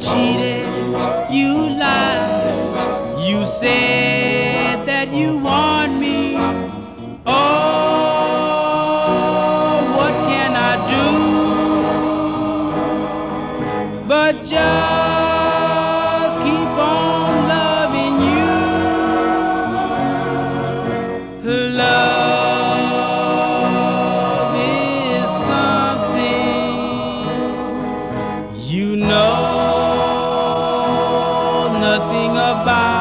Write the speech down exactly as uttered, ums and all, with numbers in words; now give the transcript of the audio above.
cheated, you lied, you said that you want me. Oh, what can I do but just keep on loving you? Love is something you know nothing about.